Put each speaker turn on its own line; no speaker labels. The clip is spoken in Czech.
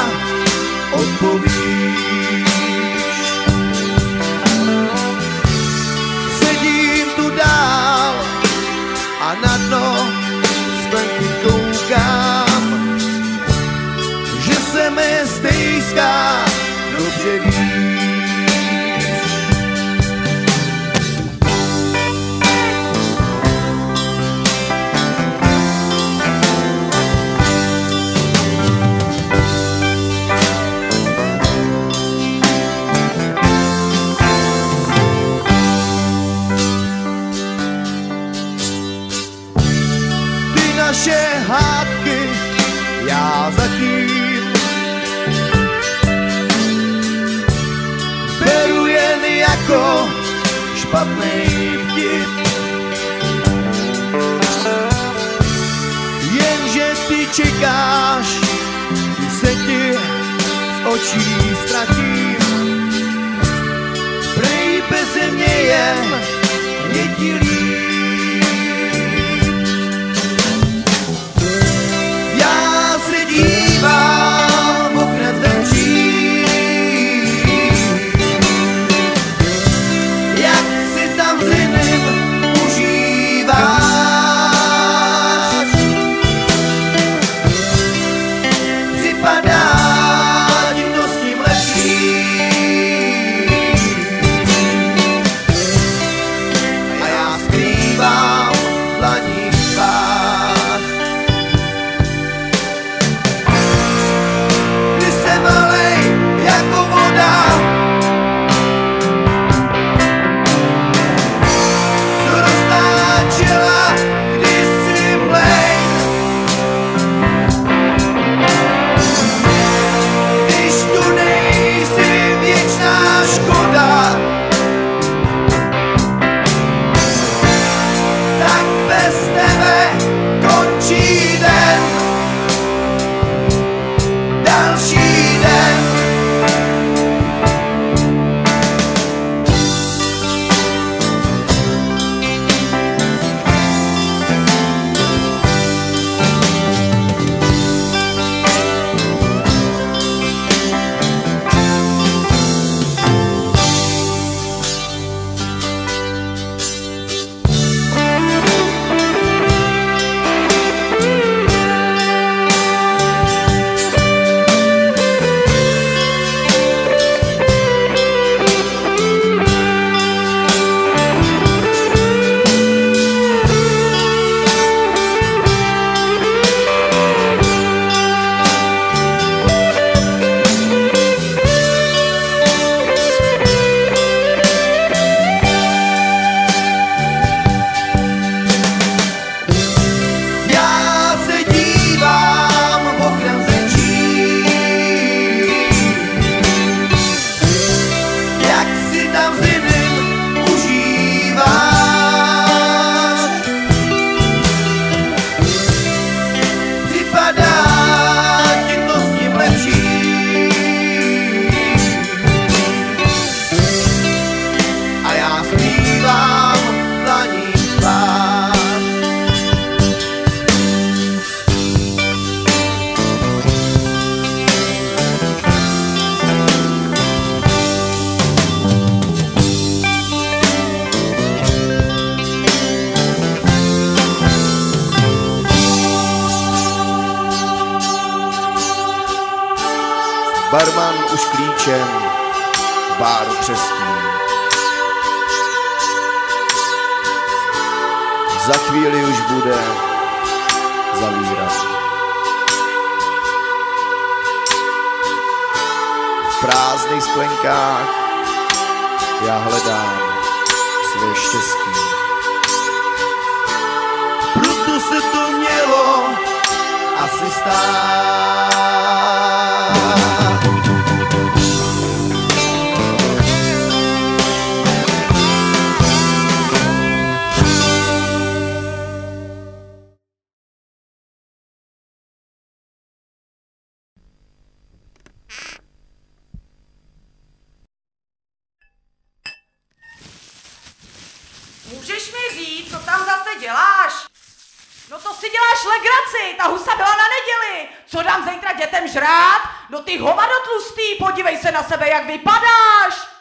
odpovíš. Sedím tu dál a na dno sklenky koukám, že se mi stejská, dobře víš. Naše hádky já zatím beru jen jako špatný vtip. Jenže ty čekáš, kdy se ti z očí ztratím. Prej beze mě jen je ti líp. Dívám v oknem zvenčí, jak si tam s jiným užíváš. Připadá ti to s tím lepší a já skrývám dlaní tvář. Jako voda, co roztáčela kdysi mlej. Když tu nejsi věčná škoda, tak bez tebe končí den, další den. Barman už klíčem báru křestí. Za chvíli už bude zavírat. V prázdných sklenkách já hledám svoje štěstí. Proto se to mělo asi stát.
Můžeš mi říct, co tam zase děláš? No to si děláš legraci, ta husa byla na neděli. Co dám zítra dětem žrát? No ty hovado tlustý, podívej se na sebe, jak vypadáš!